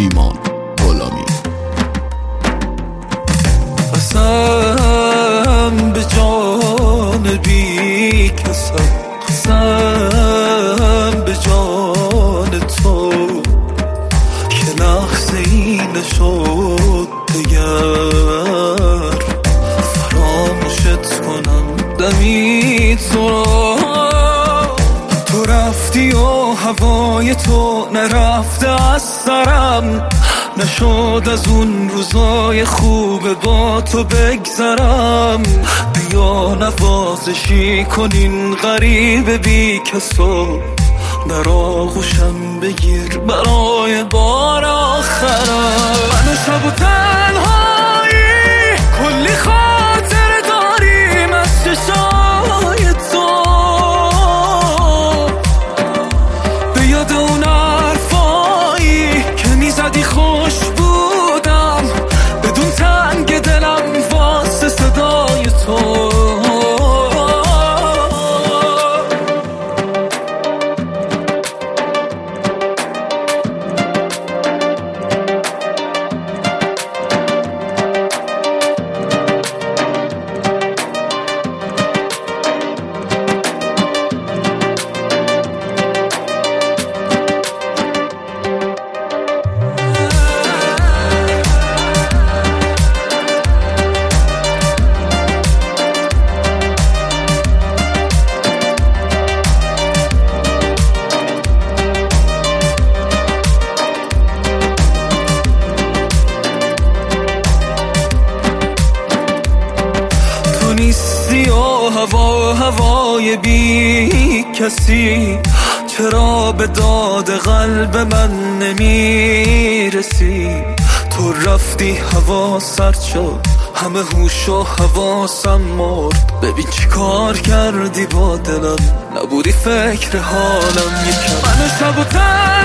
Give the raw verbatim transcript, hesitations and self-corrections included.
ایمان غلامی. قسم به جان بی کسم، قسم به جان تو که لحظه ای نشد دگر فراموشت کنم دمی تو را. تو رفتی و هوای تو نرفته از سرم، نشد از اون روزای خوب با تو بگذرم. بیا نوازشی کنین غریب بی کسو، در آغوشم بگیر برای بار آخرم. من و شب و تنهایی کلی خاطر داریم از چشای تو، به یاد اون حرفایی که میزدی خوش بودم، بدون تنگ دلم واسه صدای تو. نیستی و هوا هوای بی کسی، چرا به داد قلب من نمیرسی؟ تو رفتی هوا سرد شد، همه هوش و حواسم مرد. ببین چی کار کردی با دلم، نبودی فکر حالم یکم. من شب و